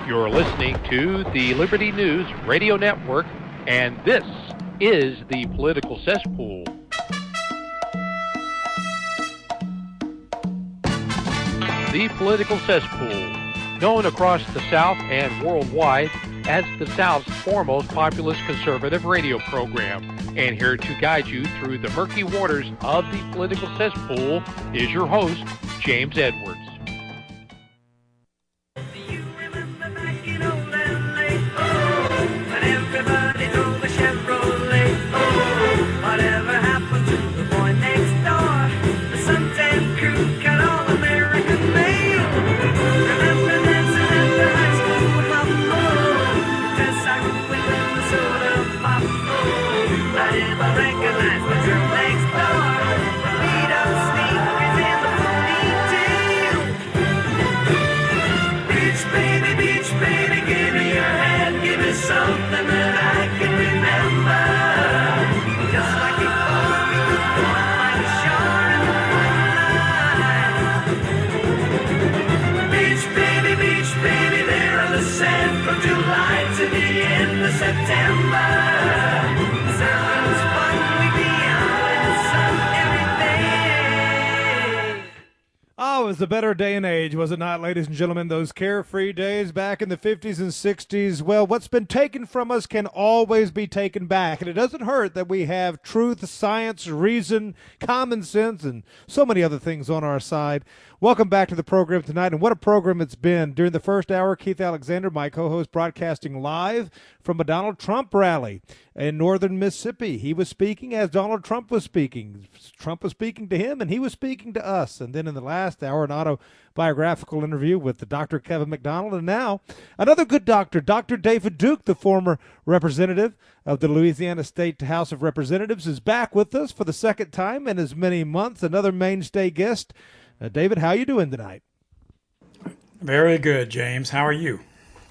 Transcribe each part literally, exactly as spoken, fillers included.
You're listening to the Liberty News Radio Network, and this is the Political Cesspool. The Political Cesspool, known across the South and worldwide as the South's foremost populist conservative radio program. And here to guide you through the murky waters of the Political Cesspool is your host, James Edwards. Oh, it was a better day and age, was it not, ladies and gentlemen? Those carefree days back in the fifties and sixties. Well, what's been taken from us can always be taken back. And it doesn't hurt that we have truth, science, reason, common sense, and so many other things on our side. Welcome back to the program tonight, and what a program it's been. During the first hour, Keith Alexander, my co-host, broadcasting live from a Donald Trump rally in northern Mississippi. He was speaking as Donald Trump was speaking. Trump was speaking to him, and he was speaking to us. And then in the last hour, an autobiographical interview with the Doctor Kevin McDonald. And now, another good doctor, Doctor David Duke, the former representative of the Louisiana State House of Representatives, is back with us for the second time in as many months. Another mainstay guest. Uh, David, how are you doing tonight? Very good, James. How are you?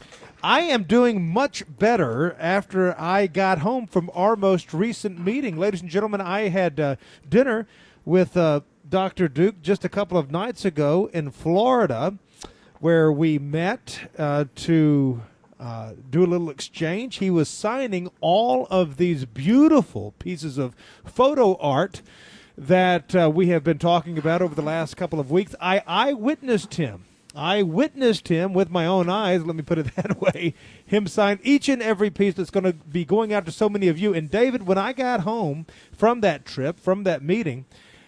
I am doing much better after I got home from our most recent meeting. Ladies and gentlemen, I had uh, dinner with uh, Doctor Duke just a couple of nights ago in Florida, where we met uh, to uh, do a little exchange. He was signing all of these beautiful pieces of photo art that uh, we have been talking about over the last couple of weeks. I, I witnessed him. I witnessed him with my own eyes, let me put it that way, him sign each and every piece that's going to be going out to so many of you. And, David, when I got home from that trip, from that meeting,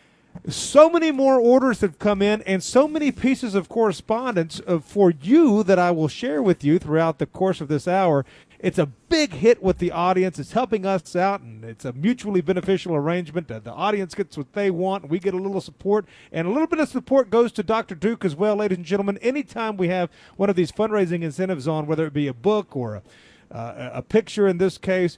so many more orders have come in and so many pieces of correspondence uh, for you that I will share with you throughout the course of this hour. It's a big hit with the audience. It's helping us out, and it's a mutually beneficial arrangement. Uh, the audience gets what they want, and we get a little support. And a little bit of support goes to Doctor Duke as well, ladies and gentlemen. Anytime we have one of these fundraising incentives on, whether it be a book or a, uh, a picture in this case,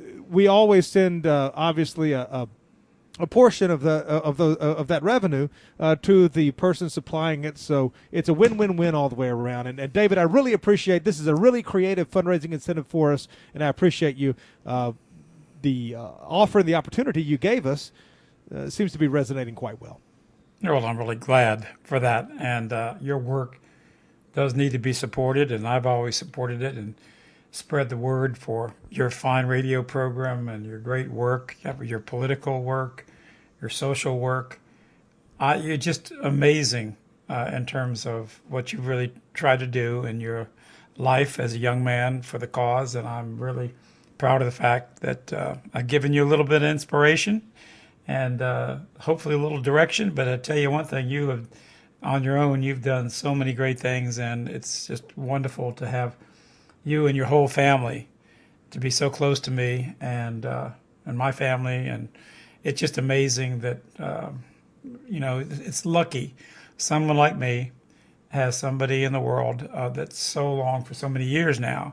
we always send, uh, obviously, a, a a portion of the uh, of the uh, of that revenue uh, to the person supplying it. So it's a win-win-win all the way around. And, and David, I really appreciate this is a really creative fundraising incentive for us, and I appreciate you uh, the uh, offer and the opportunity you gave us. Uh, seems to be resonating quite well. Well, I'm really glad for that, and uh, your work does need to be supported, and I've always supported it and spread the word for your fine radio program and your great work, your political work, your social work. Uh, you're just amazing uh, in terms of what you really try to do in your life as a young man for the cause. And I'm really proud of the fact that uh, I've given you a little bit of inspiration and uh, hopefully a little direction. But I tell you one thing, you have, on your own, you've done so many great things, and it's just wonderful to have you and your whole family to be so close to me and uh, and my family. And it's just amazing that, uh, you know, it's lucky someone like me has somebody in the world uh, that's so long, for so many years now,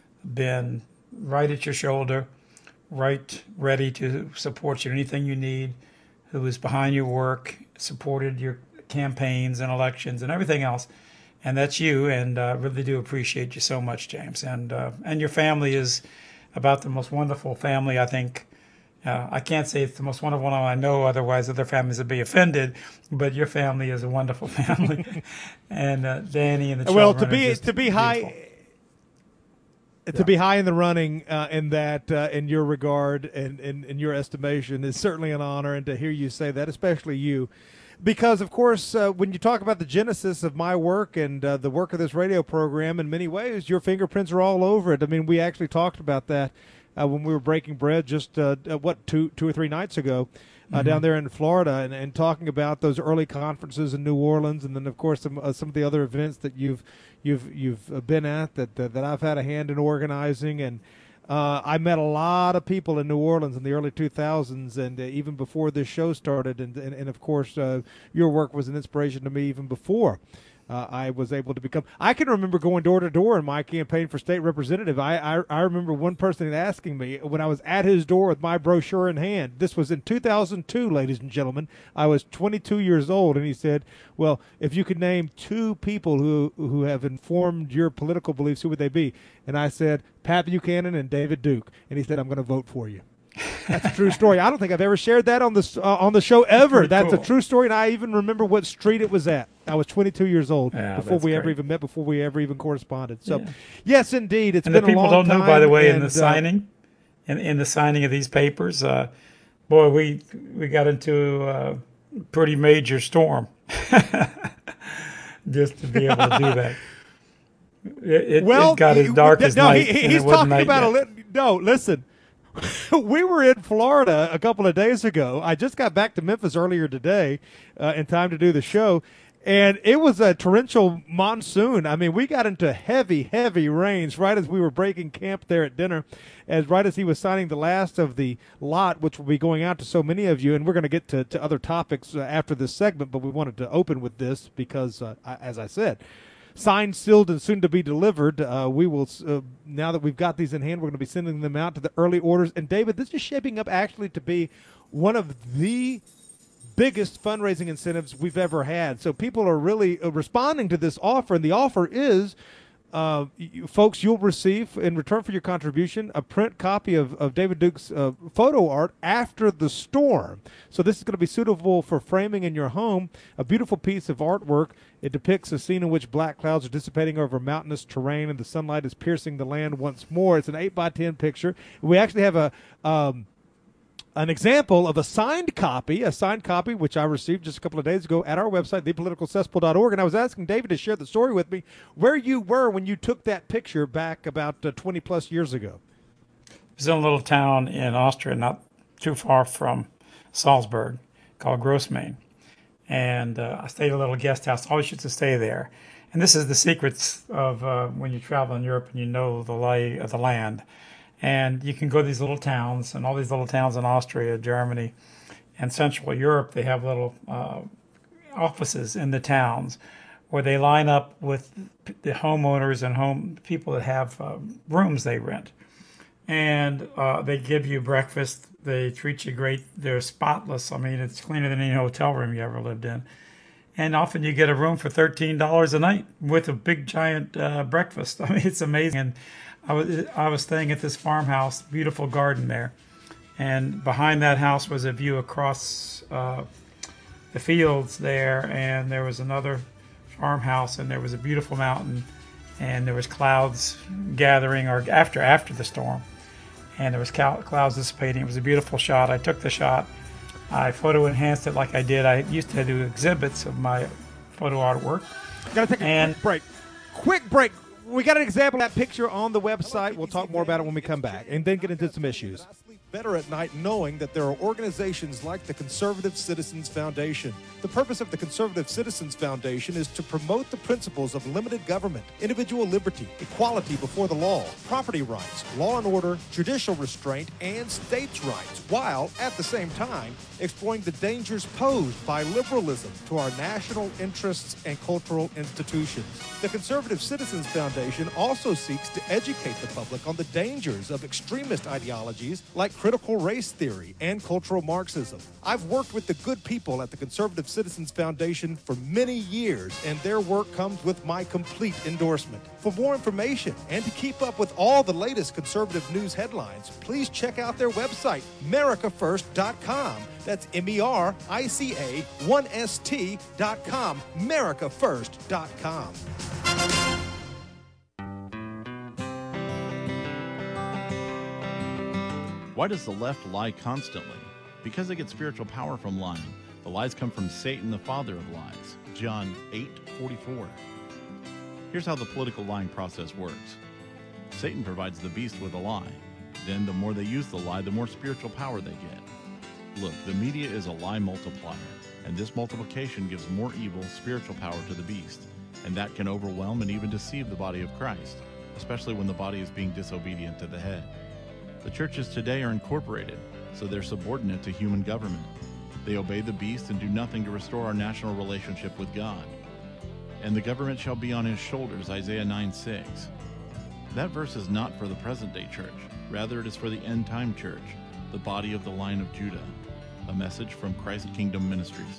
been right at your shoulder, right ready to support you in anything you need, who is behind your work, supported your campaigns and elections and everything else. And that's you, and I uh, really do appreciate you so much, James. And uh, and your family is about the most wonderful family, I think. Uh, I can't say it's the most wonderful one I know, otherwise other families would be offended. But your family is a wonderful family, and uh, Danny and the children. Well, to be are just to be beautiful. high, to Yeah. be high in the running uh, in that, uh, in your regard and in, in your estimation, is certainly an honor. And to hear you say that, especially you, because of course, uh, when you talk about the genesis of my work and uh, the work of this radio program, in many ways, your fingerprints are all over it. I mean, we actually talked about that uh, when we were breaking bread just uh, uh, what two two or three nights ago. Uh, Mm-hmm. down there in Florida, and, and talking about those early conferences in New Orleans, and then of course some uh, some of the other events that you've you've you've uh, been at that uh, that I've had a hand in organizing, and uh, I met a lot of people in New Orleans in the early two thousands, and uh, even before this show started, and and, and of course uh, your work was an inspiration to me even before. Uh, I was able to become. I can remember going door to door in my campaign for state representative. I, I I remember one person asking me when I was at his door with my brochure in hand. This was in two thousand two, ladies and gentlemen. I was twenty-two years old, and he said, "Well, if you could name two people who who have informed your political beliefs, who would they be?" And I said, "Pat Buchanan and David Duke." And he said, "I'm going to vote for you." That's a true story. I don't think I've ever shared that on the uh, on the show ever. That's cool. a true story, and I even remember what street it was at. I was twenty-two years old Yeah, before that's we ever great. even met, before we ever even corresponded. So, Yeah. yes, indeed, it's And been the people a long don't time. know, by the way, in and, the uh, signing, in, in the signing of these papers, uh, boy, we we got into a pretty major storm just to be able to do that. It, it, well, it got as he- dark as no, night. he- and he's it wasn't talking night about a yet. li- no. Listen, we were in Florida a couple of days ago. I just got back to Memphis earlier today uh, in time to do the show, and it was a torrential monsoon. I mean, we got into heavy, heavy rains right as we were breaking camp there at dinner, as right as he was signing the last of the lot, which will be going out to so many of you. And we're going to get to, to other topics uh, after this segment, but we wanted to open with this because, uh, I, as I said, signed, sealed, and soon to be delivered. Uh, we will, uh, now that we've got these in hand, we're going to be sending them out to the early orders. And David, this is shaping up actually to be one of the biggest fundraising incentives we've ever had. So people are really uh, responding to this offer, and the offer is, uh, you, folks, you'll receive in return for your contribution a print copy of, of David Duke's uh, photo art after the storm. So this is going to be suitable for framing in your home, a beautiful piece of artwork. It depicts a scene in which black clouds are dissipating over mountainous terrain and the sunlight is piercing the land once more. It's an eight by ten picture. We actually have a um, an example of a signed copy, a signed copy, which I received just a couple of days ago at our website, the political cesspool dot org. And I was asking David to share the story with me, where you were when you took that picture back about uh, twenty plus years ago. It was in a little town in Austria, not too far from Salzburg, called Grossmain. And uh, I stayed at a little guest house. I always used to stay there. And this is the secrets of uh, when you travel in Europe and you know the lay of the land. And you can go to these little towns, and all these little towns in Austria, Germany, and Central Europe, they have little uh, offices in the towns where they line up with the homeowners and home people that have uh, rooms they rent. And uh, they give you breakfast. They treat you great. They're spotless. I mean, it's cleaner than any hotel room you ever lived in. And often you get a room for thirteen dollars a night with a big giant uh, breakfast. I mean, it's amazing. And I was I was staying at this farmhouse, beautiful garden there, and behind that house was a view across uh, the fields there, and there was another farmhouse, and there was a beautiful mountain, and there was clouds gathering, or after after the storm, and there was clouds dissipating. It was a beautiful shot. I took the shot. I photo enhanced it like I did. I used to do exhibits of my photo artwork. Got to take a And- quick break. Quick break. We got an example of that picture on the website. We'll talk more about it when we come back, and then get into some issues. Better at night knowing that there are organizations like the Conservative Citizens Foundation. The purpose of the Conservative Citizens Foundation is to promote the principles of limited government, individual liberty, equality before the law, property rights, law and order, judicial restraint, and states' rights, while, at the same time, exploring the dangers posed by liberalism to our national interests and cultural institutions. The Conservative Citizens Foundation also seeks to educate the public on the dangers of extremist ideologies like critical race theory and cultural Marxism. I've worked with the good people at the Conservative Citizens Foundation for many years, and their work comes with my complete endorsement. For more information and to keep up with all the latest conservative news headlines, please check out their website, Merica First dot com. That's M E R I C A one S T dot com, Merica First dot com. Why does the left lie constantly? Because they get spiritual power from lying. The lies come from Satan, the father of lies. John eight forty-four. Here's how the political lying process works. Satan provides the beast with a lie. Then the more they use the lie, the more spiritual power they get. Look, the media is a lie multiplier, and this multiplication gives more evil spiritual power to the beast, and that can overwhelm and even deceive the body of Christ, especially when the body is being disobedient to the head. The churches today are incorporated, so they're subordinate to human government. They obey the beast and do nothing to restore our national relationship with God. And the government shall be on his shoulders, Isaiah nine six. That verse is not for the present-day church. Rather, it is for the end-time church, the body of the line of Judah. A message from Christ Kingdom Ministries.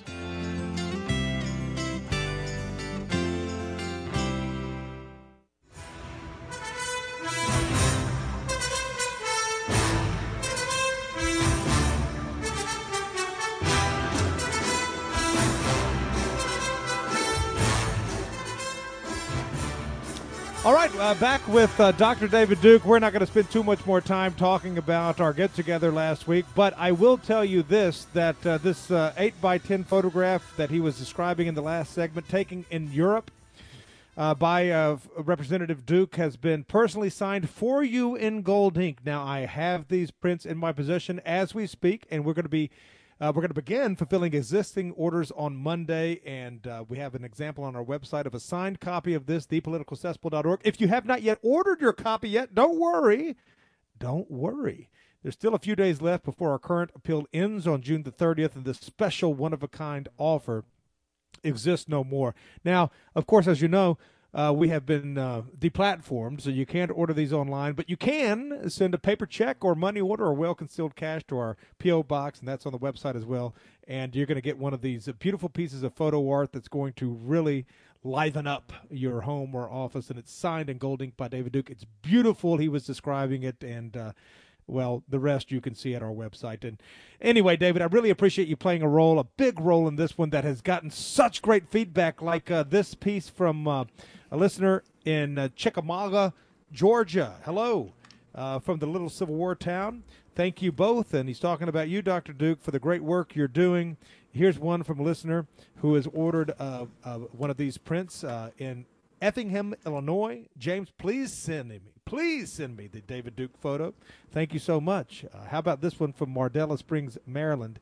All right, uh, back with uh, Doctor David Duke. We're not going to spend too much more time talking about our get-together last week, but I will tell you this, that uh, this uh, eight by ten photograph that he was describing in the last segment, taken in Europe uh, by uh, Representative Duke, has been personally signed for you in gold ink. Now, I have these prints in my possession as we speak, and we're going to be Uh, we're going to begin fulfilling existing orders on Monday, and uh, we have an example on our website of a signed copy of this, the political cesspool dot org. If you have not yet ordered your copy yet, don't worry. Don't worry. There's still a few days left before our current appeal ends on June the thirtieth, and this special one-of-a-kind offer exists no more. Now, of course, as you know, Uh, we have been uh, deplatformed, so you can't order these online, but you can send a paper check or money order or well-concealed cash to our P O box, and that's on the website as well. And you're going to get one of these beautiful pieces of photo art that's going to really liven up your home or office, and it's signed in gold ink by David Duke. It's beautiful. He was describing it, and uh, well, the rest you can see at our website. And anyway, David, I really appreciate you playing a role, a big role in this one that has gotten such great feedback, like uh, this piece from uh, a listener in uh, Chickamauga, Georgia. Hello, uh, from the little Civil War town. Thank you both. And he's talking about you, Doctor Duke, for the great work you're doing. Here's one from a listener who has ordered uh, uh, one of these prints uh, in Effingham, Illinois. James, please send me, please send me the David Duke photo. Thank you so much. Uh, how about this one from Mardella Springs, Maryland?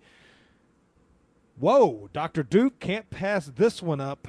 Whoa, Doctor Duke, can't pass this one up.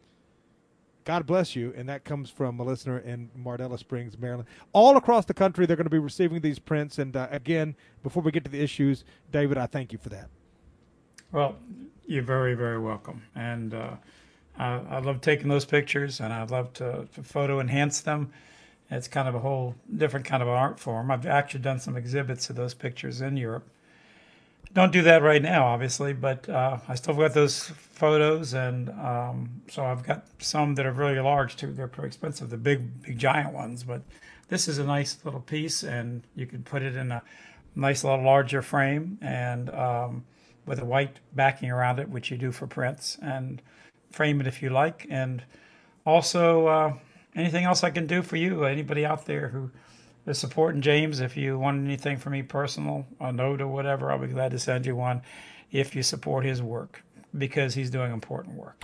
God bless you. And that comes from a listener in Mardella Springs, Maryland. All across the country, they're going to be receiving these prints. And uh, again, before we get to the issues, David, I thank you for that. Well, you're very, very welcome. And uh, I, I love taking those pictures, and I love to, to photo enhance them. It's kind of a whole different kind of an art form. I've actually done some exhibits of those pictures in Europe. Don't do that right now, obviously, but uh, I still got those photos, and um, so I've got some that are really large too. They're pretty expensive, the big, big giant ones. But this is a nice little piece, and you can put it in a nice little larger frame, and um, with a white backing around it, which you do for prints, and frame it if you like. And also, uh, anything else I can do for you? Anybody out there who is supporting James, if you want anything from me personal, a note or whatever, I'll be glad to send you one if you support his work, because he's doing important work.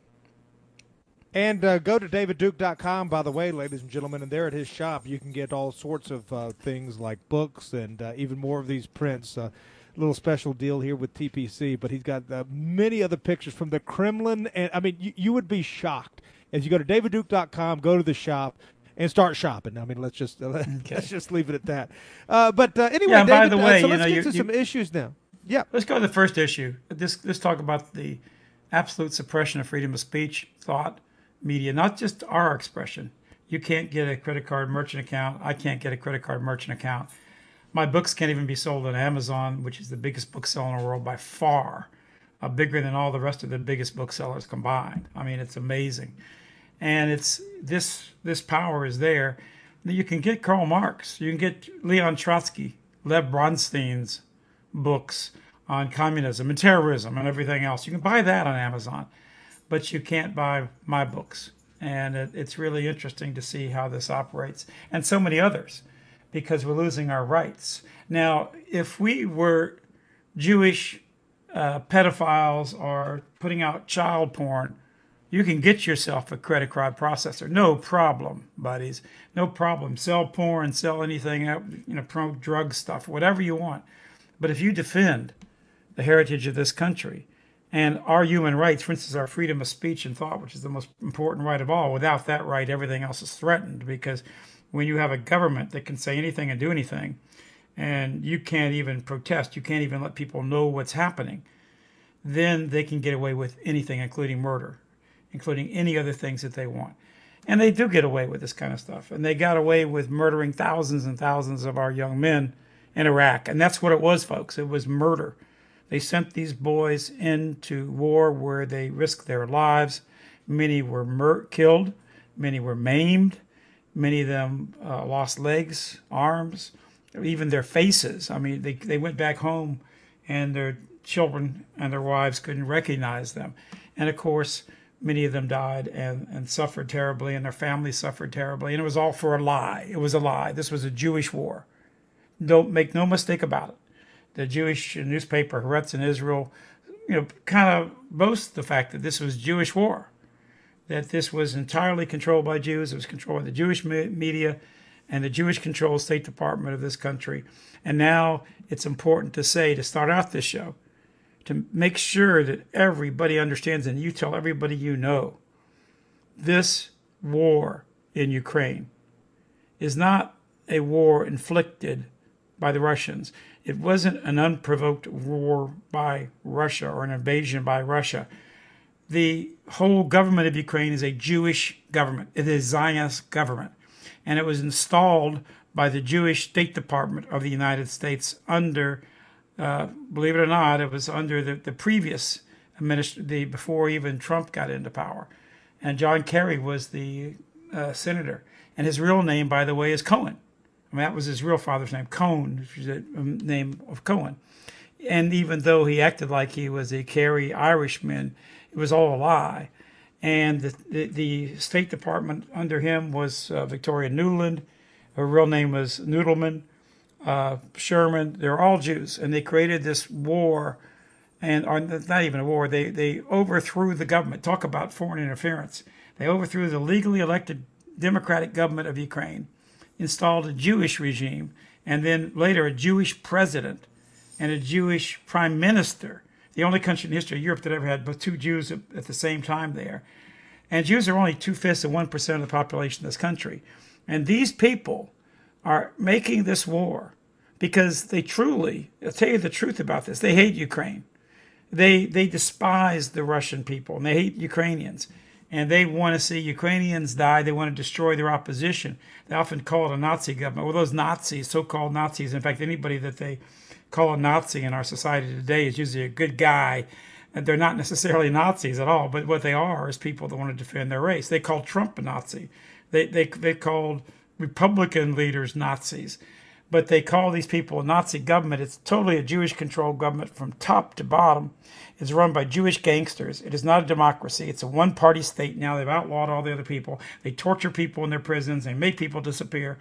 And uh, go to david duke dot com, by the way, ladies and gentlemen, and there at his shop you can get all sorts of uh, things like books and uh, even more of these prints. Uh, little special deal here with T P C, but he's got uh, many other pictures from the Kremlin, and I mean, you, you would be shocked as you go to david duke dot com, go to the shop, and start shopping. I mean, let's just uh, okay. let's just leave it at that. Uh, but uh, anyway, yeah, David, by the way, uh, so you let's know, get to you, some issues now. Yeah, let's go to the first issue. This let's talk about the absolute suppression of freedom of speech, thought, media, not just our expression. You can't get a credit card merchant account. I can't get a credit card merchant account. My books can't even be sold on Amazon, which is the biggest bookseller in the world by far, uh, bigger than all the rest of the biggest booksellers combined. I mean, it's amazing. And it's this this power is there. You can get Karl Marx. You can get Leon Trotsky, Lev Bronstein's books on communism and terrorism and everything else. You can buy that on Amazon, but you can't buy my books. And it, it's really interesting to see how this operates, and so many others. because we're losing our rights. Now, if we were Jewish uh, pedophiles or putting out child porn, you can get yourself a credit card processor. No problem, buddies. No problem. Sell porn, sell anything, you know, promote drug stuff, whatever you want. But if you defend the heritage of this country and our human rights, for instance, our freedom of speech and thought, which is the most important right of all, without that right, everything else is threatened. Because when you have a government that can say anything and do anything, and you can't even protest, you can't even let people know what's happening, then they can get away with anything, including murder, including any other things that they want. And they do get away with this kind of stuff. And they got away with murdering thousands and thousands of our young men in Iraq. And that's what it was, folks. It was murder. They sent these boys into war where they risked their lives. Many were mur- killed. Many were maimed. Many of them uh, lost legs, arms, even their faces. I mean, they, they went back home and their children and their wives couldn't recognize them. And of course, many of them died and, and suffered terribly, and their families suffered terribly. And it was all for a lie. It was a lie. This was a Jewish war. Don't make no mistake about it. The Jewish newspaper, Haaretz in Israel, you know, kind of boasts the fact that this was Jewish war, that this was entirely controlled by Jews. It was controlled by the Jewish media and the Jewish-controlled State Department of this country. And now it's important to say, to start out this show, to make sure that everybody understands, and you tell everybody you know, this war in Ukraine is not a war inflicted by the Russians. It wasn't an unprovoked war by Russia or an invasion by Russia. The whole government of Ukraine is a Jewish government. It is a Zionist government. And it was installed by the Jewish State Department of the United States under, uh, believe it or not, it was under the, the previous administration, the, before even Trump got into power. And John Kerry was the uh, senator. And his real name, by the way, is Cohen. I mean, that was his real father's name, Cohn, which is the name of Cohen. And even though he acted like he was a Kerry Irishman, it was all a lie. And the, the, the State Department under him was uh, Victoria Nuland. Her real name was Noodleman, uh, Sherman. They're all Jews. And they created this war, and or not even a war. They, they overthrew the government. Talk about foreign interference. They overthrew the legally elected democratic government of Ukraine, installed a Jewish regime, and then later a Jewish president and a Jewish prime minister. The only country in history of Europe that ever had both two Jews at, at the same time there. And Jews are only two-fifths of one percent of the population of this country. And these people are making this war because they truly, I'll tell you the truth about this, they hate Ukraine. They they despise the Russian people, and they hate Ukrainians. And they want to see Ukrainians die. They want to destroy their opposition. They often call it a Nazi government. Well, those Nazis, so-called Nazis, in fact, anybody that they call a Nazi in our society today is usually a good guy. And they're not necessarily Nazis at all, but what they are is people that want to defend their race. They called Trump a Nazi. They they they called Republican leaders Nazis. But they call these people a Nazi government. It's totally a Jewish-controlled government from top to bottom. It's run by Jewish gangsters. It is not a democracy. It's a one-party state now. They've outlawed all the other people. They torture people in their prisons. They make people disappear.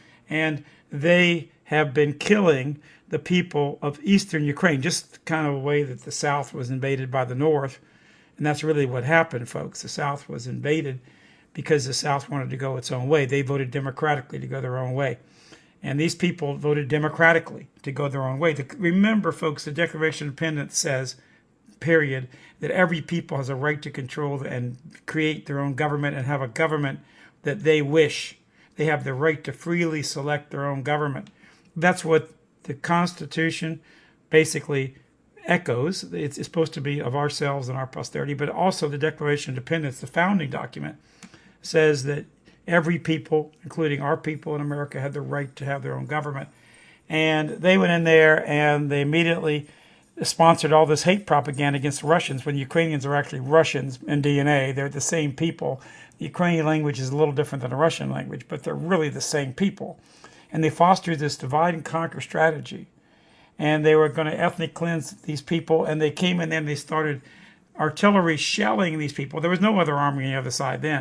And they have been killing the people of eastern Ukraine, just kind of a way that the South was invaded by the North. And that's really what happened, folks. The South was invaded because the South wanted to go its own way. They voted democratically to go their own way. And these people voted democratically to go their own way. Remember, folks, the Declaration of Independence says, period, that every people has a right to control and create their own government and have a government that they wish. They have the right to freely select their own government. That's what the Constitution basically echoes. It's, it's supposed to be of ourselves and our posterity, but also the Declaration of Independence, the founding document, says that every people, including our people in America, had the right to have their own government. And they went in there and they immediately sponsored all this hate propaganda against the Russians when Ukrainians are actually Russians in D N A. They're the same people. The Ukrainian language is a little different than the Russian language, but they're really the same people. And they fostered this divide and conquer strategy. And they were going to ethnic cleanse these people, and they came in and they started artillery shelling these people. There was no other army on the other side then.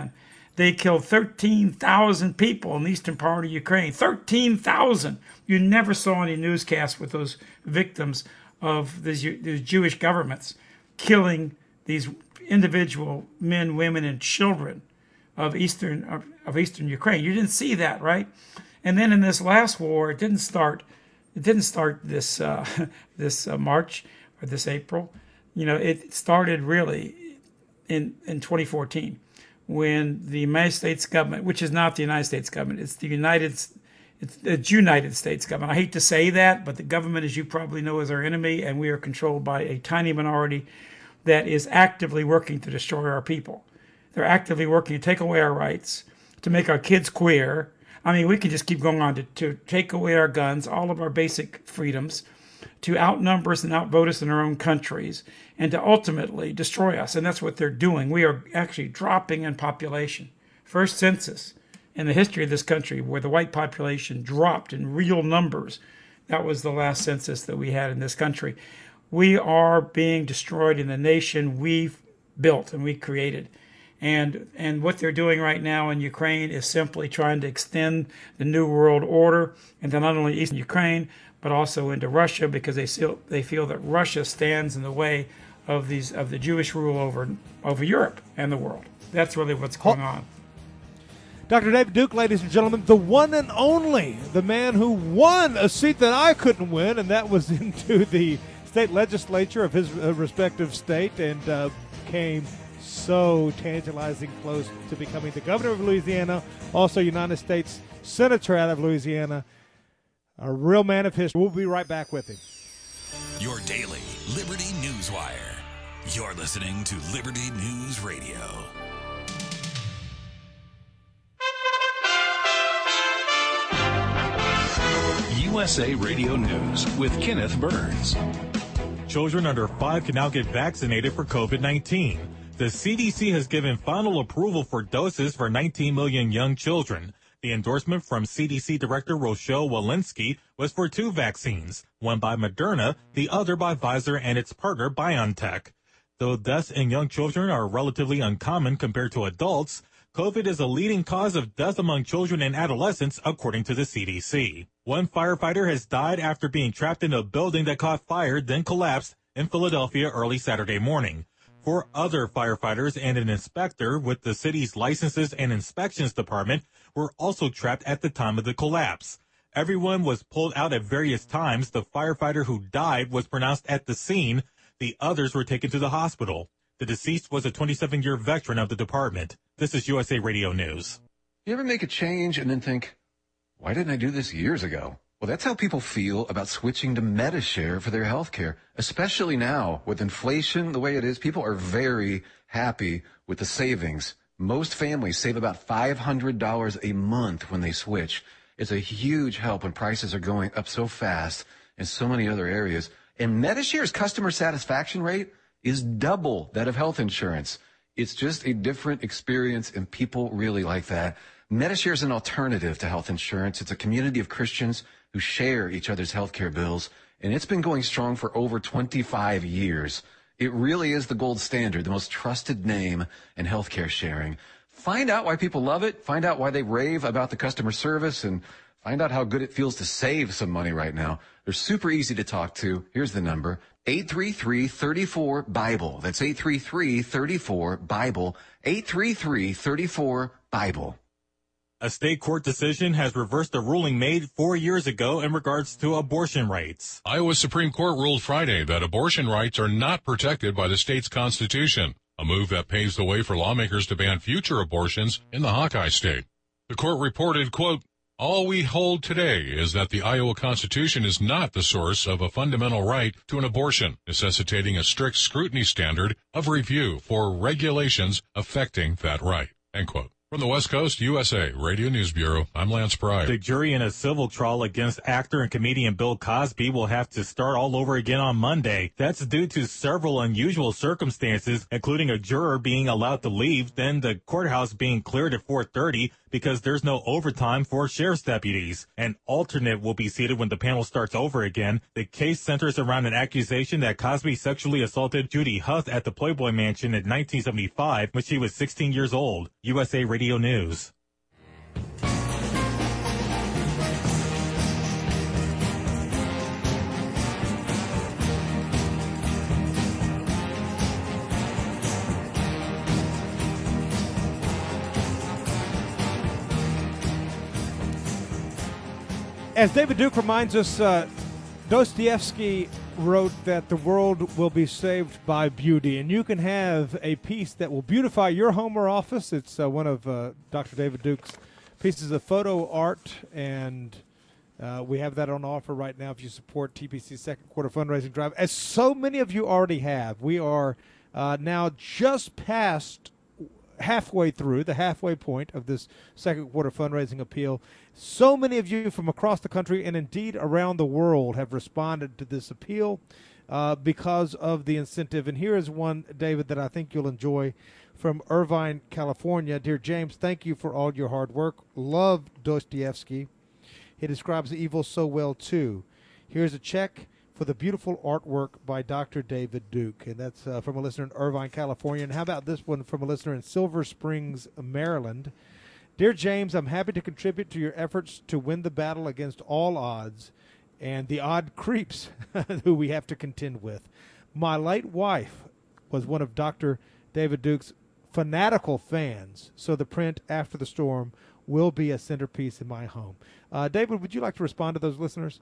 They killed thirteen thousand people in the eastern part of Ukraine. thirteen thousand. You never saw any newscasts with those victims of these, these Jewish governments killing these individual men, women, and children of eastern of, of eastern Ukraine. You didn't see that, right? And then in this last war, it didn't start. It didn't start this uh, this uh, March or this April. You know, it started really in in twenty fourteen when the United States government, which is not the United States government, it's the United it's the United States government. I hate to say that, but the government, as you probably know, is our enemy, and we are controlled by a tiny minority that is actively working to destroy our people. They're actively working to take away our rights, to make our kids queer. I mean, we can just keep going on to, to take away our guns, all of our basic freedoms, to outnumber us and outvote us in our own countries, and to ultimately destroy us. And that's what they're doing. We are actually dropping in population. First census in the history of this country where the white population dropped in real numbers. That was the last census that we had in this country. We are being destroyed in the nation we've built and we created. And and what they're doing right now in Ukraine is simply trying to extend the New World Order into not only eastern Ukraine, but also into Russia, because they feel, they feel that Russia stands in the way of these of the Jewish rule over over Europe and the world. That's really what's going on. Doctor David Duke, ladies and gentlemen, the one and only, the man who won a seat that I couldn't win, and that was into the state legislature of his uh, respective state, and uh, came so tantalizing close to becoming the governor of Louisiana, also United States Senator out of Louisiana, a real man of history. We'll be right back with him. Your daily Liberty News Wire. You're listening to Liberty News Radio. U S A Radio News with Kenneth Burns. Children under five can now get vaccinated for COVID nineteen. The C D C has given final approval for doses for nineteen million young children. The endorsement from C D C Director Rochelle Walensky was for two vaccines, one by Moderna, the other by Pfizer and its partner BioNTech. Though deaths in young children are relatively uncommon compared to adults, COVID is a leading cause of death among children and adolescents, according to the C D C. One firefighter has died after being trapped in a building that caught fire, then collapsed in Philadelphia early Saturday morning. Four other firefighters and an inspector with the city's Licenses and Inspections Department were also trapped at the time of the collapse. Everyone was pulled out at various times. The firefighter who died was pronounced at the scene. The others were taken to the hospital. The deceased was a twenty-seven-year veteran of the department. This is U S A Radio News. You ever make a change and then think, why didn't I do this years ago? Well, that's how people feel about switching to Medi-Share for their health care, especially now with inflation the way it is. People are very happy with the savings. Most families save about five hundred dollars a month when they switch. It's a huge help when prices are going up so fast in so many other areas. And Medi-Share's customer satisfaction rate is double that of health insurance. It's just a different experience, and people really like that. Medi-Share is an alternative to health insurance. It's a community of Christians who share each other's healthcare bills, and it's been going strong for over twenty-five years. It really is the gold standard, the most trusted name in healthcare sharing. Find out why people love it. Find out why they rave about the customer service, and find out how good it feels to save some money right now. They're super easy to talk to. Here's the number, eight three three, three four, BIBLE. That's eight three three, three four, BIBLE, eight three three, three four, BIBLE. A state court decision has reversed a ruling made four years ago in regards to abortion rights. Iowa Supreme Court ruled Friday that abortion rights are not protected by the state's constitution, a move that paves the way for lawmakers to ban future abortions in the Hawkeye State. The court reported, quote, "All we hold today is that the Iowa Constitution is not the source of a fundamental right to an abortion, necessitating a strict scrutiny standard of review for regulations affecting that right," end quote. From the West Coast, U S A Radio News Bureau, I'm Lance Pryor. The jury in a civil trial against actor and comedian Bill Cosby will have to start all over again on Monday. That's due to several unusual circumstances, including a juror being allowed to leave, then the courthouse being cleared at four thirty because there's no overtime for sheriff's deputies. An alternate will be seated when the panel starts over again. The case centers around an accusation that Cosby sexually assaulted Judy Huth at the Playboy Mansion in nineteen seventy-five when she was sixteen years old. U S A Radio News. As David Duke reminds us, uh, Dostoevsky wrote that the world will be saved by beauty, and you can have a piece that will beautify your home or office. It's uh, one of uh, Doctor David Duke's pieces of photo art, and uh, we have that on offer right now if you support T P C's second quarter fundraising drive, as so many of you already have. We are uh, now just past halfway through, the halfway point of this second quarter fundraising appeal. So many of you from across the country and indeed around the world have responded to this appeal uh, because of the incentive. And here is one, David, that I think you'll enjoy from Irvine, California. Dear James, thank you for all your hard work. Love Dostoevsky. He describes evil so well, too. Here's a check for the beautiful artwork by Doctor David Duke. And that's uh, from a listener in Irvine, California. And how about this one from a listener in Silver Springs, Maryland? Dear James, I'm happy to contribute to your efforts to win the battle against all odds and the odd creeps who we have to contend with. My late wife was one of Doctor David Duke's fanatical fans, so the print After the Storm will be a centerpiece in my home. Uh, David, would you like to respond to those listeners?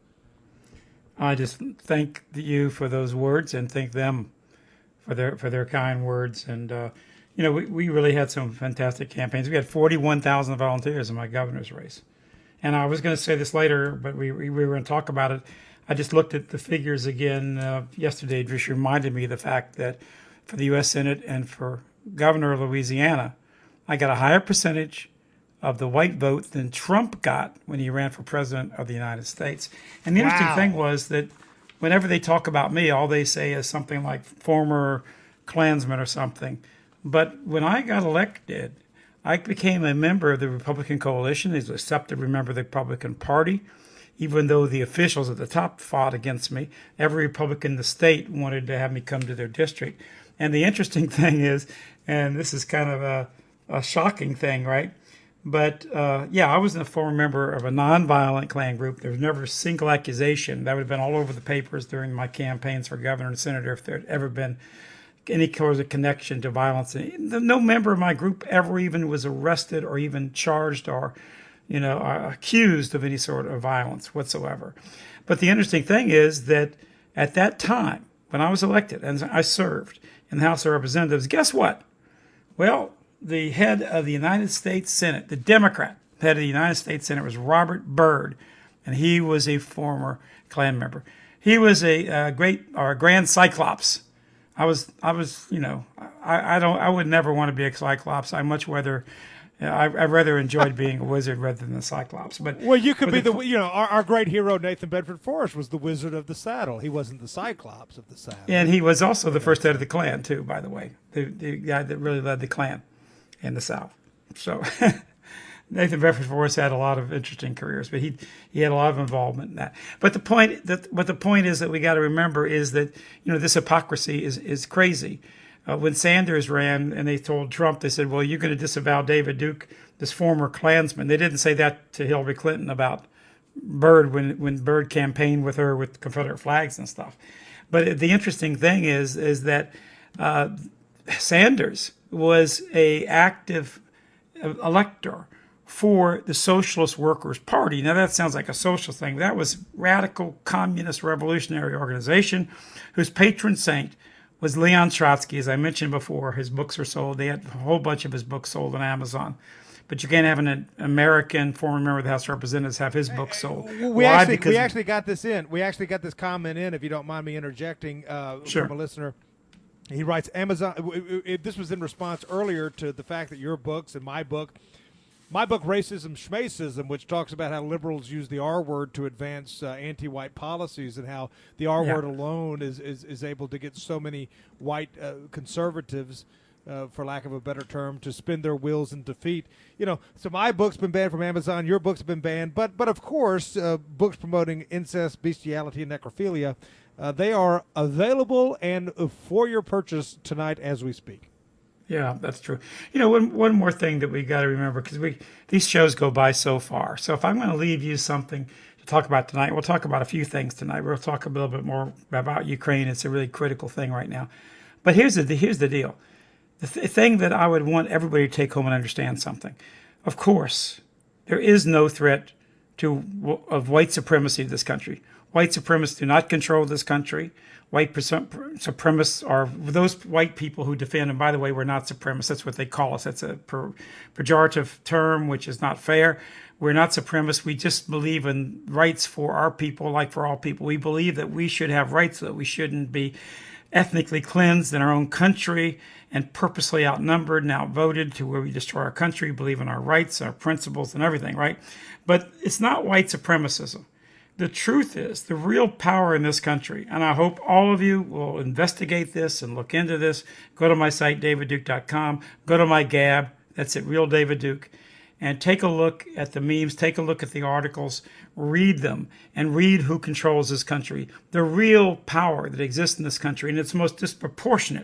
I just thank you for those words and thank them for their for their kind words. And, uh, you know, we, we really had some fantastic campaigns. We had forty-one thousand volunteers in my governor's race. And I was going to say this later, but we, we, we were going to talk about it. I just looked at the figures again uh, yesterday, which reminded me of the fact that for the U S Senate and for governor of Louisiana, I got a higher percentage of the white vote than Trump got when he ran for president of the United States. And the interesting Wow. thing was that whenever they talk about me, all they say is something like former Klansman or something. But when I got elected, I became a member of the Republican coalition. I was accepted member of the Republican Party, even though the officials at the top fought against me. Every Republican in the state wanted to have me come to their district. And the interesting thing is, and this is kind of a, a shocking thing, right? But, uh, yeah, I was a former member of a nonviolent Klan group. There was never a single accusation. That would have been all over the papers during my campaigns for governor and senator if there had ever been any sort of connection to violence. No member of my group ever even was arrested or even charged or, you know, accused of any sort of violence whatsoever. But the interesting thing is that at that time, when I was elected and I served in the House of Representatives, guess what? Well, the head of the United States Senate, the Democrat head of the United States Senate, was Robert Byrd, and he was a former Klan member. He was a, a great or a grand Cyclops. I was, I was, you know, I, I don't, I would never want to be a Cyclops. I much rather, you know, I, I rather enjoyed being a wizard rather than a Cyclops. But well, you could be the, the, you know, our, our great hero Nathan Bedford Forrest was the Wizard of the Saddle. He wasn't the Cyclops of the saddle. And he was also the first head of the Klan too, by the way, the, the guy that really led the Klan in the South. So Nathan Bedford Forrest had a lot of interesting careers, but he he had a lot of involvement in that. But the point that what the point is that we got to remember is that, you know, this hypocrisy is is crazy. Uh, when Sanders ran and they told Trump, they said, "Well, you're going to disavow David Duke, this former Klansman." They didn't say that to Hillary Clinton about Byrd when when Byrd campaigned with her with Confederate flags and stuff. But the interesting thing is is that uh, Sanders was a active elector for the Socialist Workers' Party. Now that sounds like a social thing. That was radical communist revolutionary organization whose patron saint was Leon Trotsky. As I mentioned before, his books are sold. They had a whole bunch of his books sold on Amazon. But you can't have an American former member of the House of Representatives have his books sold. We Why? actually Because we actually got this in. We actually got this comment in, if you don't mind me interjecting, uh, Sure. from a listener. He writes, Amazon, this was in response earlier to the fact that your books and my book, my book, Racism, Schmacism, which talks about how liberals use the R word to advance uh, anti-white policies and how the R Yeah. word alone is, is, is able to get so many white uh, conservatives uh, for lack of a better term, to spin their wheels in defeat. You know, so my book's been banned from Amazon. Your book's been banned. But, but of course, uh, books promoting incest, bestiality, and necrophilia, uh, they are available and for your purchase tonight as we speak. Yeah, that's true. You know, one one more thing that we got to remember, because we these shows go by so far. So if I'm going to leave you something to talk about tonight, we'll talk about a few things tonight. We'll talk a little bit more about Ukraine. It's a really critical thing right now. But here's the here's the deal. The th- thing that I would want everybody to take home and understand something. Of course, there is no threat to of white supremacy to this country. White supremacists do not control this country. White supremacists are those white people who defend, and by the way, we're not supremacists. That's what they call us. That's a per, pejorative term, which is not fair. We're not supremacists. We just believe in rights for our people, like for all people. We believe that we should have rights, that we shouldn't be ethnically cleansed in our own country and purposely outnumbered and outvoted to where we destroy our country, believe in our rights, our principles, and everything, right? But it's not white supremacism. The truth is, the real power in this country, and I hope all of you will investigate this and look into this. Go to my site, david duke dot com. Go to my Gab. That's it, Real David Duke. And take a look at the memes. Take a look at the articles. Read them and read who controls this country. The real power that exists in this country, and it's the most disproportionate,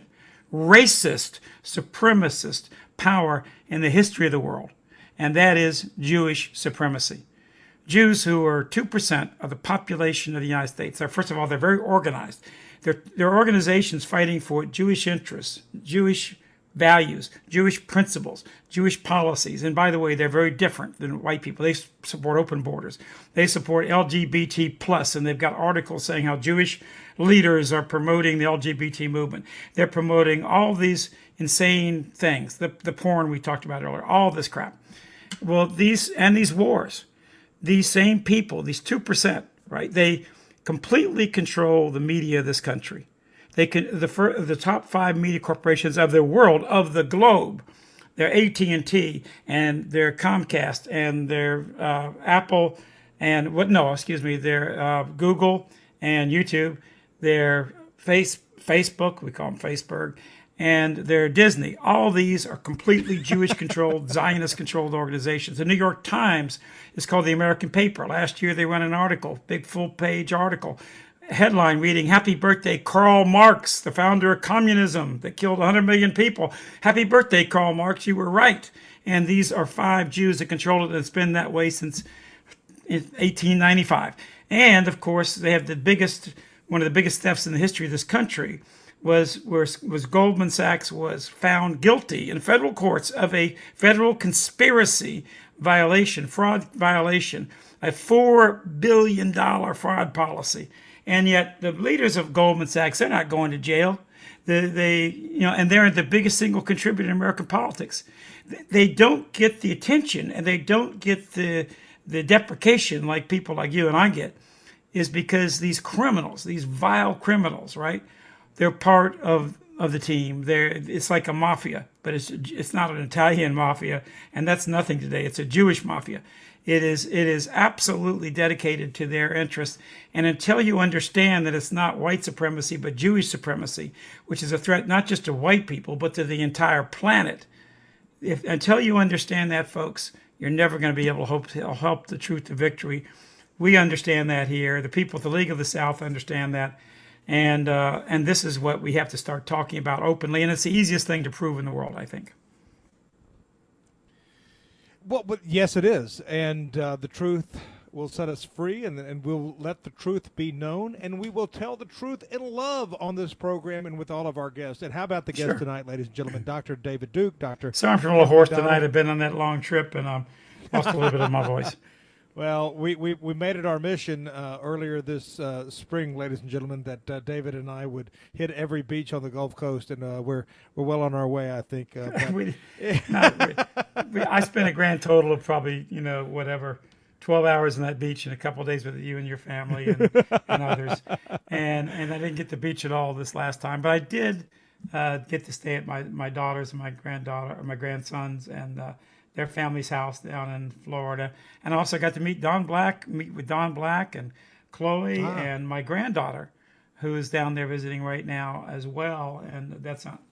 racist, supremacist power in the history of the world. And that is Jewish supremacy. Jews, who are two percent of the population of the United States, are, first of all, they're very organized. They're, they're organizations fighting for Jewish interests, Jewish values, Jewish principles, Jewish policies. And by the way, they're very different than white people. They support open borders. They support L G B T plus, and they've got articles saying how Jewish leaders are promoting the L G B T movement. They're promoting all these insane things, the, the porn we talked about earlier, all this crap. Well, these and these wars. These same people, these two percent, right? They completely control the media of this country. They can the the top five media corporations of the world, of the globe. They're A T and T and they're Comcast and they're uh, Apple and what? No, excuse me. They're uh, Google and YouTube. They're face Facebook. We call them Faceberg. And they're Disney. All these are completely Jewish-controlled, Zionist-controlled organizations. The New York Times is called the American paper. Last year they ran an article, big full-page article, headline reading, "Happy Birthday, Karl Marx, the founder of communism that killed one hundred million people. Happy birthday, Karl Marx, you were right." And these are five Jews that control it, and it's been that way since eighteen ninety-five. And, of course, they have the biggest, one of the biggest thefts in the history of this country, was was was Goldman Sachs was found guilty in federal courts of a federal conspiracy violation, fraud violation, a four billion dollars fraud policy. And yet the leaders of Goldman Sachs, they're not going to jail. They, they you know, and they're the biggest single contributor in American politics. They don't get the attention and they don't get the the deprecation like people like you and I get, is because these criminals, these vile criminals, right? They're part of, of the team. They're, it's like a mafia, but it's it's not an Italian mafia, and that's nothing today. It's a Jewish mafia. It is it is absolutely dedicated to their interests. And until you understand that it's not white supremacy, but Jewish supremacy, which is a threat not just to white people, but to the entire planet, if until you understand that, folks, you're never going to be able to hope to help the truth to victory. We understand that here. The people at the League of the South understand that. And uh, and this is what we have to start talking about openly, and it's the easiest thing to prove in the world, I think. Well, but yes, it is, and uh, the truth will set us free, and and we'll let the truth be known, and we will tell the truth in love on this program and with all of our guests. And how about the guest Sure. tonight, ladies and gentlemen, Doctor David Duke, Doctor Sorry, I'm feeling a little hoarse tonight. I've been on that long trip, and um, lost a little bit of my voice. Well, we, we, we made it our mission uh, earlier this uh, spring, ladies and gentlemen, that uh, David and I would hit every beach on the Gulf Coast, and uh, we're we're well on our way, I think. Uh, but... we, not, we, we, I spent a grand total of probably, you know, whatever, twelve hours on that beach and a couple of days with you and your family and, and others. And and I didn't get the beach at all this last time, but I did uh, get to stay at my, my daughter's and my granddaughter, or my grandsons, and uh, their family's house down in Florida. And I also got to meet Don Black, meet with Don Black and Chloe Ah. and my granddaughter, who is down there visiting right now as well. And that's not,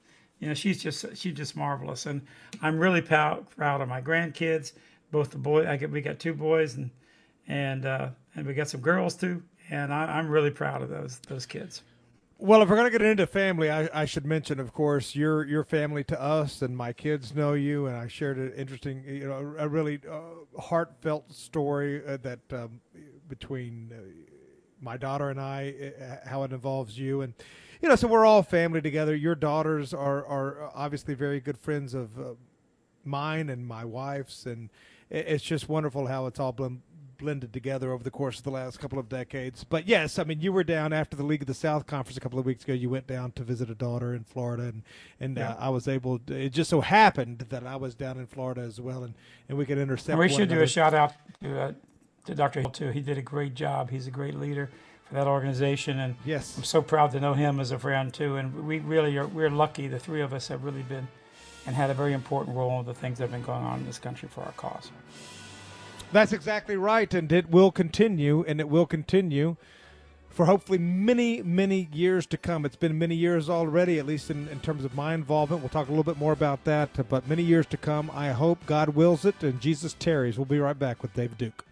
you know, she's just she's just marvelous, and I'm really proud proud of my grandkids, both the boy. I get we got two boys, and and uh, and we got some girls too, and I, I'm really proud of those those kids. Well, if we're going to get into family, I, I should mention, of course, your your family to us, and my kids know you, and I shared an interesting, you know, a really uh, heartfelt story uh, that um, between uh, my daughter and I, uh, how it involves you, and you know, so we're all family together. Your daughters are are obviously very good friends of uh, mine and my wife's, and it, it's just wonderful how it's all been blended together over the course of the last couple of decades. But yes, I mean, you were down after the League of the South conference a couple of weeks ago. You went down to visit a daughter in Florida, and and yeah. uh, I was able to, it just so happened that I was down in Florida as well, and, and we could intercept. And we should another. do a shout out to, uh, to Doctor Hill too. He did a great job. He's a great leader for that organization, and yes, I'm so proud to know him as a friend too. And we really are we're lucky. The three of us have really been and had a very important role in the things that have been going on in this country for our cause. That's exactly right, and it will continue, and it will continue for hopefully many, many years to come. It's been many years already, at least in, in terms of my involvement. We'll talk a little bit more about that, but many years to come. I hope God wills it, and Jesus tarries. We'll be right back with David Duke.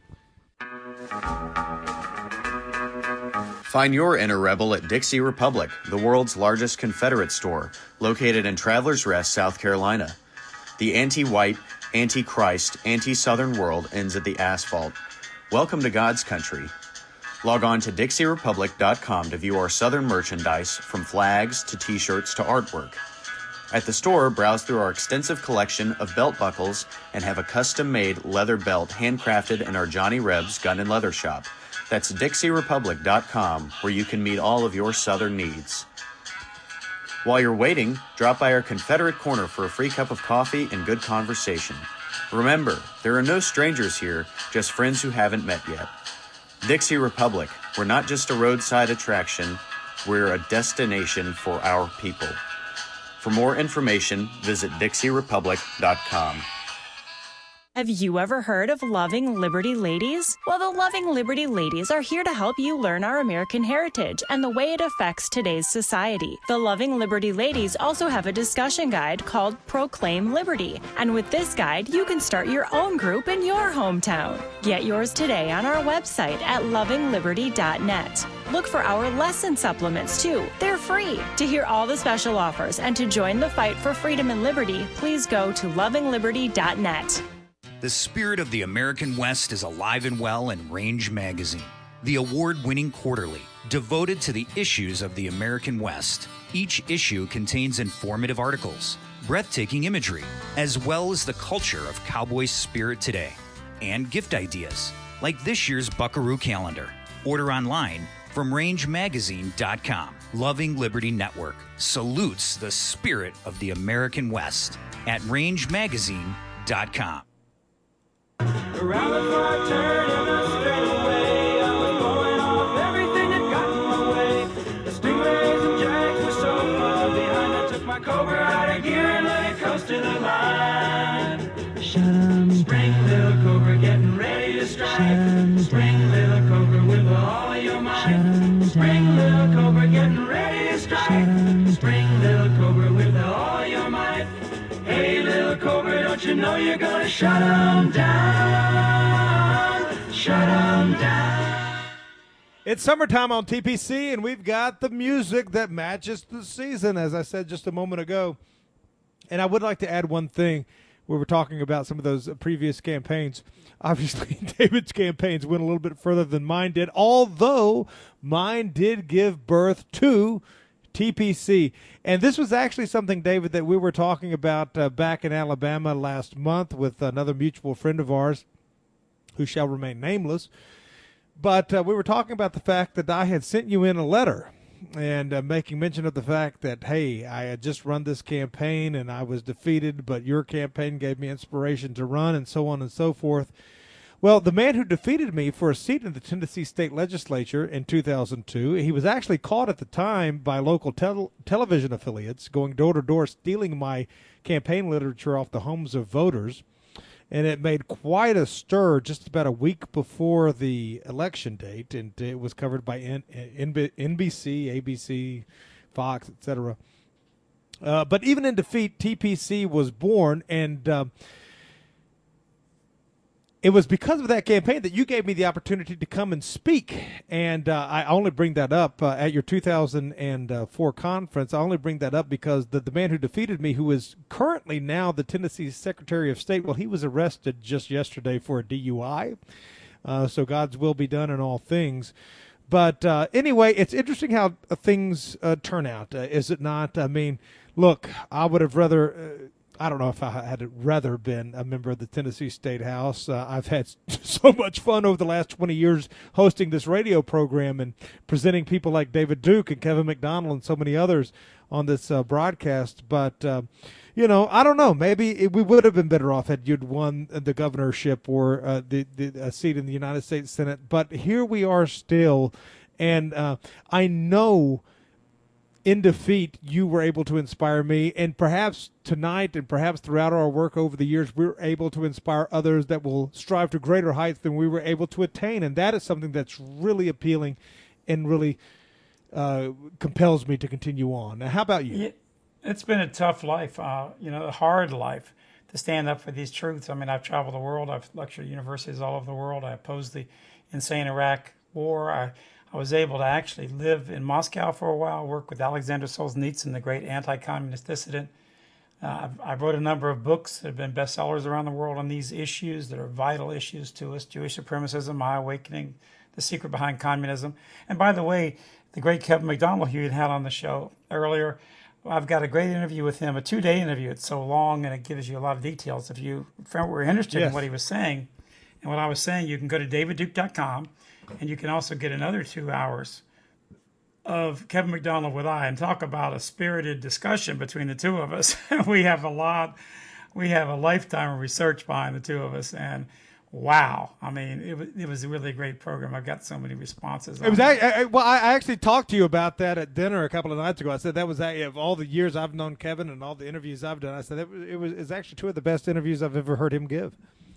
Find your inner rebel at Dixie Republic, the world's largest Confederate store, located in Travelers Rest, South Carolina. The anti-white, anti-Christ, anti-Southern world ends at the asphalt. Welcome to God's country. Log on to Dixie Republic dot com to view our Southern merchandise, from flags to t-shirts to artwork. At the store, browse through our extensive collection of belt buckles and have a custom-made leather belt handcrafted in our Johnny Reb's Gun and Leather Shop. That's Dixie Republic dot com, where you can meet all of your Southern needs. While you're waiting, drop by our Confederate Corner for a free cup of coffee and good conversation. Remember, there are no strangers here, just friends who haven't met yet. Dixie Republic, we're not just a roadside attraction, we're a destination for our people. For more information, visit Dixie Republic dot com. Have you ever heard of Loving Liberty Ladies? Well, the Loving Liberty Ladies are here to help you learn our American heritage and the way it affects today's society. The Loving Liberty Ladies also have a discussion guide called Proclaim Liberty. And with this guide, you can start your own group in your hometown. Get yours today on our website at loving liberty dot net. Look for our lesson supplements, too. They're free. To hear all the special offers and to join the fight for freedom and liberty, please go to loving liberty dot net. The spirit of the American West is alive and well in Range Magazine, the award-winning quarterly devoted to the issues of the American West. Each issue contains informative articles, breathtaking imagery, as well as the culture of cowboy spirit today, and gift ideas, like this year's Buckaroo calendar. Order online from range magazine dot com. Loving Liberty Network salutes the spirit of the American West at range magazine dot com. Around the far turn and I straight away, I was blowing off everything that got in my way. The Stingrays and Jags were so far behind, I took my Cobra out of gear and let it coast to the line. Shut 'em Spring, little Cobra, getting ready to strike. Spring, little Cobra, with all of your might. Spring, little Cobra, getting ready to strike. Spring, little Cobra, with all of your might. Hey, little Cobra, don't you know you're gonna shut 'em down? Shut 'em down. It's summertime on T P C, and we've got the music that matches the season, as I said just a moment ago. And I would like to add one thing. We were talking about some of those previous campaigns. Obviously, David's campaigns went a little bit further than mine did, although mine did give birth to T P C. And this was actually something, David, that we were talking about uh, back in Alabama last month with another mutual friend of ours who shall remain nameless. But uh, we were talking about the fact that I had sent you in a letter and uh, making mention of the fact that, hey, I had just run this campaign and I was defeated, but your campaign gave me inspiration to run, and so on and so forth. Well, the man who defeated me for a seat in the Tennessee State Legislature in two thousand two, he was actually caught at the time by local tel- television affiliates going door to door stealing my campaign literature off the homes of voters. And it made quite a stir just about a week before the election date, and it was covered by N- N- N B C, A B C, Fox, et cetera. Uh, but even in defeat, T P C was born, and uh, it was because of that campaign that you gave me the opportunity to come and speak. And uh, I only bring that up uh, at your two thousand four conference. I only bring that up because the, the man who defeated me, who is currently now the Tennessee Secretary of State, well, he was arrested just yesterday for a D U I. Uh, so God's will be done in all things. But uh, anyway, it's interesting how uh, things uh, turn out, uh, is it not? I mean, look, I would have rather, uh, I don't know if I had rather been a member of the Tennessee State House. Uh, I've had so much fun over the last twenty years hosting this radio program and presenting people like David Duke and Kevin McDonald and so many others on this uh, broadcast. But, uh, you know, I don't know. Maybe it, we would have been better off had you'd won the governorship or uh, the, the a seat in the United States Senate. But here we are still, and uh, I know in defeat you were able to inspire me, and perhaps tonight and perhaps throughout our work over the years, we're able to inspire others that will strive to greater heights than we were able to attain. And that is something that's really appealing and really uh, compels me to continue on. Now, how about you? Yeah. It's been a tough life, uh, you know, a hard life to stand up for these truths. I mean, I've traveled the world. I've lectured at universities all over the world. I opposed the insane Iraq war. I, I was able to actually live in Moscow for a while, work with Alexander Solzhenitsyn, the great anti-communist dissident. Uh, I've, I wrote a number of books that have been bestsellers around the world on these issues that are vital issues to us: Jewish supremacism, My Awakening, The Secret Behind Communism. And by the way, the great Kevin McDonald, who you had on the show earlier, I've got a great interview with him, a two-day interview. It's so long, and it gives you a lot of details. If you were interested yes. in what he was saying and what I was saying, you can go to david duke dot com, and you can also get another two hours of Kevin McDonald with I and talk about a spirited discussion between the two of us. we have a lot, we have a lifetime of research behind the two of us, and wow. I mean, it was, it was a really great program. I've got so many responses. It was I, I, well, I actually talked to you about that at dinner a couple of nights ago. I said that was of all the years I've known Kevin and all the interviews I've done. I said it was, it was it's actually two of the best interviews I've ever heard him give.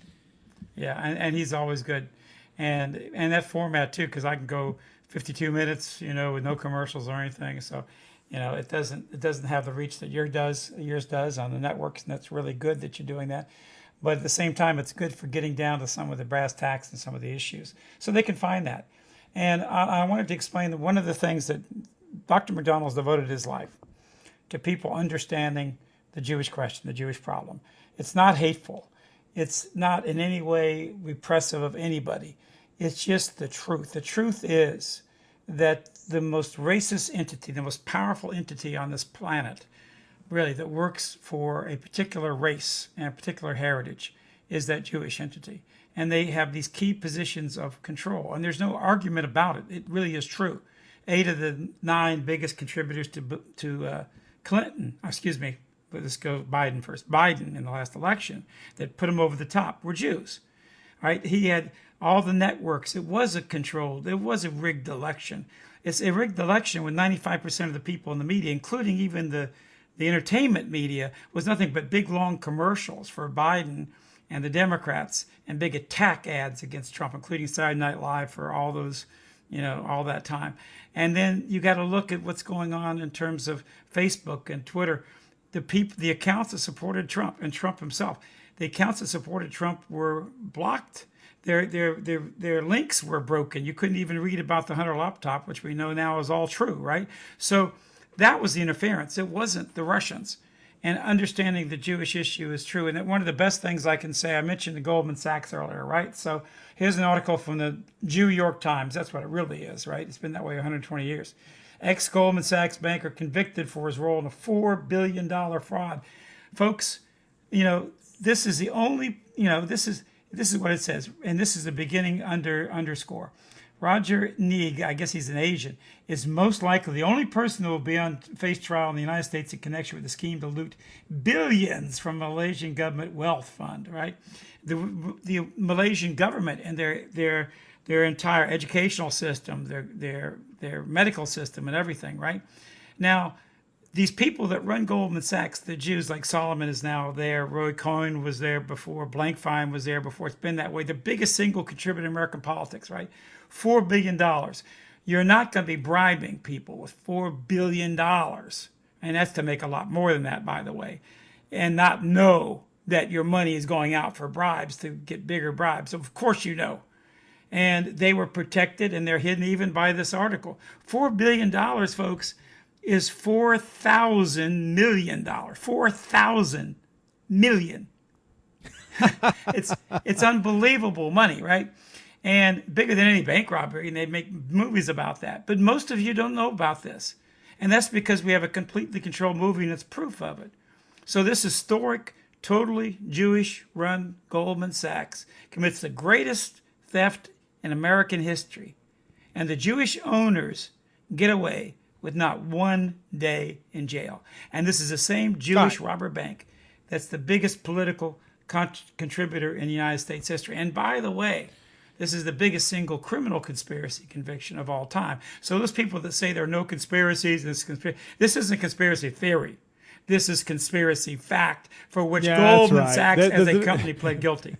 Yeah, and, and he's always good, and and that format too, because I can go fifty-two minutes, you know, with no commercials or anything. So, you know, it doesn't it doesn't have the reach that yours does yours does on the networks, and that's really good that you're doing that. But at the same time, it's good for getting down to some of the brass tacks and some of the issues. So they can find that. And I, I wanted to explain that one of the things that Doctor McDonald's devoted his life to people understanding the Jewish question, the Jewish problem. It's not hateful. It's not in any way repressive of anybody. It's just the truth. The truth is that the most racist entity, the most powerful entity on this planet, really, that works for a particular race and a particular heritage, is that Jewish entity. And they have these key positions of control. And there's no argument about it. It really is true. Eight of the nine biggest contributors to to uh, Clinton, excuse me, but this goes Biden first, Biden in the last election, that put him over the top were Jews. Right? He had all the networks. It was a controlled, it was a rigged election. It's a rigged election with ninety-five percent of the people in the media, including even the The entertainment media, was nothing but big, long commercials for Biden and the Democrats and big attack ads against Trump, including Saturday Night Live for all those, you know, all that time. And then you got to look at what's going on in terms of Facebook and Twitter. The people, the accounts that supported Trump and Trump himself, the accounts that supported Trump were blocked. Their their their their links were broken. You couldn't even read about the Hunter laptop, which we know now is all true, right? So that was the interference. It wasn't the Russians. And understanding the Jewish issue is true. And one of the best things I can say, I mentioned the Goldman Sachs earlier, right? So here's an article from the Jew York Times. That's what it really is, right? It's been that way one hundred twenty years. Ex-Goldman Sachs banker convicted for his role in a four billion dollars fraud. Folks, you know, this is the only, you know, this is this is what it says. And this is the beginning under underscore. Roger Neig, I guess he's an Asian, is most likely the only person who will be on face trial in the United States in connection with the scheme to loot billions from Malaysian government wealth fund, right? The the Malaysian government and their their their entire educational system, their their their medical system and everything, right? Now, these people that run Goldman Sachs, the Jews, like Solomon is now there, Roy Cohn was there before, Blankfein was there before, it's been that way. The biggest single contributor in American politics, right? Four billion dollars. You're not going to be bribing people with four billion dollars and that's to make a lot more than that, by the way, and not know that your money is going out for bribes to get bigger bribes. So of course you know. And they were protected, and they're hidden even by this article. Four billion dollars, folks, is four thousand million dollars. Four thousand million. it's it's unbelievable money, right? And bigger than any bank robbery, and they make movies about that. But most of you don't know about this, and that's because we have a completely controlled movie that's proof of it. So this historic, totally Jewish-run Goldman Sachs commits the greatest theft in American history, and the Jewish owners get away with not one day in jail. And this is the same Jewish right. robber bank that's the biggest political con- contributor in United States history. And by the way, this is the biggest single criminal conspiracy conviction of all time. So those people that say there are no conspiracies, this, conspiracy, this isn't conspiracy theory. This is conspiracy fact for which yeah, Goldman right. Sachs that, as that, a company pled guilty.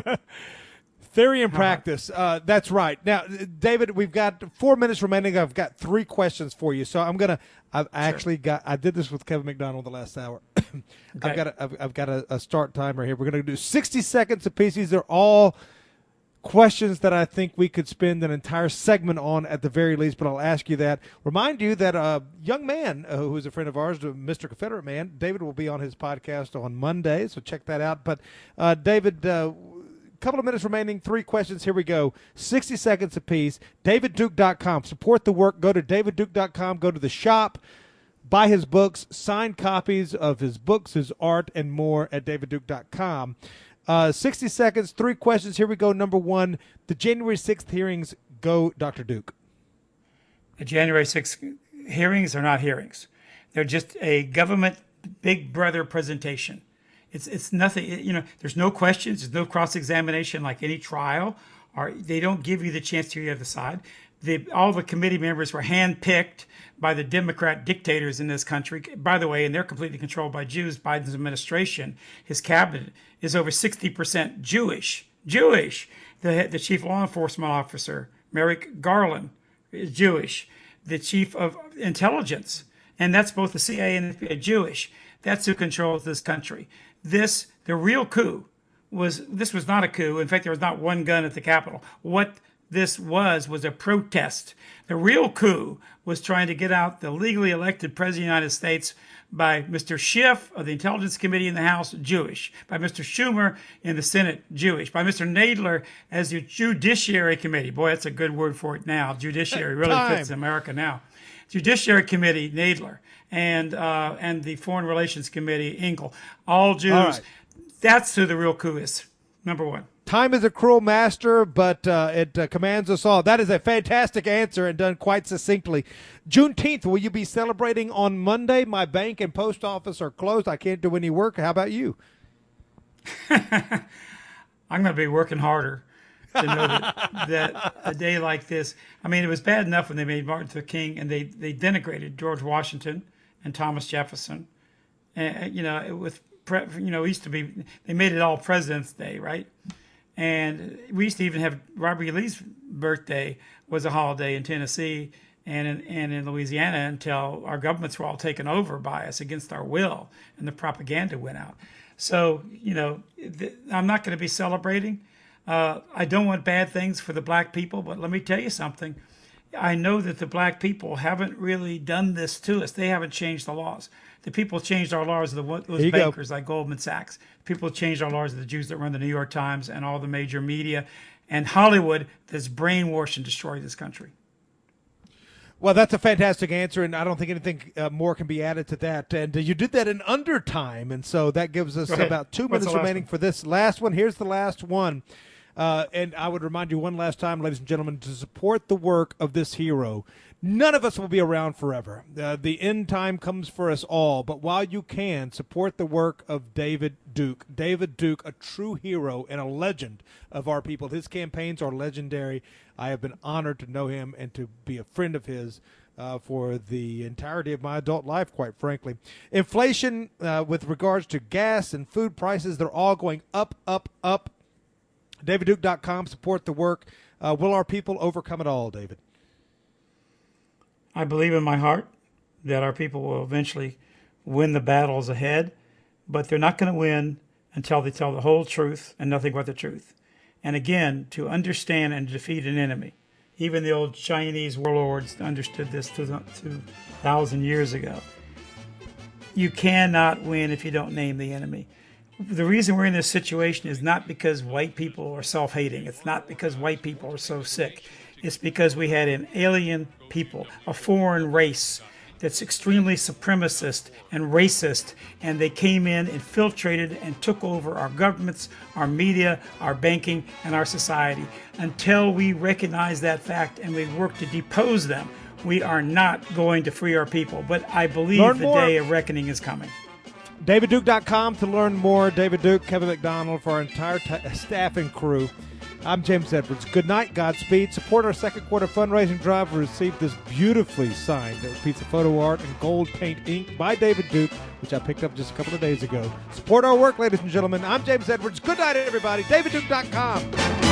Theory and practice. Uh, that's right. Now, David, we've got four minutes remaining. I've got three questions for you. So I'm going to, I've actually got, I did this with Kevin McDonald the last hour. okay. I've got, a, I've, I've got a, a start timer here. We're going to do sixty seconds apiece. These are all questions that I think we could spend an entire segment on at the very least, but I'll ask you that. Remind you that a young man uh, who's a friend of ours, Mister Confederate Man, David will be on his podcast on Monday, so check that out. But uh, David, uh, couple of minutes remaining, three questions. Here we go. sixty seconds apiece. david duke dot com. Support the work. Go to david duke dot com. Go to the shop. Buy his books. Signed copies of his books, his art, and more at david duke dot com. Uh, sixty seconds, three questions. Here we go. Number one, the January sixth hearings. Go, Doctor Duke. The January sixth hearings are not hearings. They're just a government big brother presentation. It's it's nothing, you know, there's no questions, there's no cross-examination like any trial, or they don't give you the chance to hear the other side. The, all the committee members were handpicked by the Democrat dictators in this country. By the way, and they're completely controlled by Jews. Biden's administration, his cabinet, is over sixty percent Jewish. Jewish. The, the chief law enforcement officer, Merrick Garland, is Jewish. The chief of intelligence, and that's both the C I A and the F B I, Jewish. That's who controls this country. This, the real coup, was this was not a coup. In fact, there was not one gun at the Capitol. What this was was a protest. The real coup was trying to get out the legally elected President of the United States by Mister Schiff of the Intelligence Committee in the House, Jewish. By Mister Schumer in the Senate, Jewish. By Mister Nadler as the Judiciary Committee. Boy, that's a good word for it now. Judiciary really Time. fits America now. Judiciary Committee, Nadler. And uh, and the Foreign Relations Committee, Engel. All Jews. All right. That's who the real coup is, number one. Time is a cruel master, but uh, it uh, commands us all. That is a fantastic answer and done quite succinctly. Juneteenth, will you be celebrating on Monday? My bank and post office are closed. I can't do any work. How about you? I'm going to be working harder to know that, that a day like this, I mean, it was bad enough when they made Martin Luther King and they, they denigrated George Washington and Thomas Jefferson. And, you know, with, you know, it used to be, they made it all President's Day, right? And we used to even have Robert E. Lee's birthday was a holiday in Tennessee and in, and in Louisiana until our governments were all taken over by us against our will and the propaganda went out. So, you know, th- I'm not going to be celebrating. Uh, I don't want bad things for the black people, but let me tell you something. I know that the black people haven't really done this to us. They haven't changed the laws. The people changed our laws, the those bankers go. like Goldman Sachs. People changed our laws, the Jews that run the New York Times and all the major media and Hollywood that's brainwashed and destroyed this country. Well, that's a fantastic answer, and I don't think anything uh, more can be added to that. And uh, you did that in under time, and so that gives us about two What's minutes remaining for this last one. Here's the last one. Uh, and I would remind you one last time, ladies and gentlemen, to support the work of this hero. None of us will be around forever. Uh, the end time comes for us all. But while you can, support the work of David Duke. David Duke, a true hero and a legend of our people. His campaigns are legendary. I have been honored to know him and to be a friend of his uh, for the entirety of my adult life, quite frankly. Inflation uh, with regards to gas and food prices, they're all going up, up, up. david duke dot com, support the work. Uh, will our people overcome it all, David? I believe in my heart that our people will eventually win the battles ahead, but they're not going to win until they tell the whole truth and nothing but the truth. And again, to understand and defeat an enemy. Even the old Chinese warlords understood this two thousand years ago. You cannot win if you don't name the enemy. The reason we're in this situation is not because white people are self-hating. It's not because white people are so sick. It's because we had an alien people, a foreign race that's extremely supremacist and racist, and they came in, infiltrated, and took over our governments, our media, our banking, and our society. Until we recognize that fact and we work to depose them, we are not going to free our people. But I believe Learn the more. day of reckoning is coming. David Duke dot com to learn more. David Duke, Kevin McDonald, for our entire t- staff and crew. I'm James Edwards. Good night, Godspeed. Support our second quarter fundraising drive. We received this beautifully signed piece of photo art and gold paint ink by David Duke, which I picked up just a couple of days ago. Support our work, ladies and gentlemen. I'm James Edwards. Good night, everybody. David Duke dot com.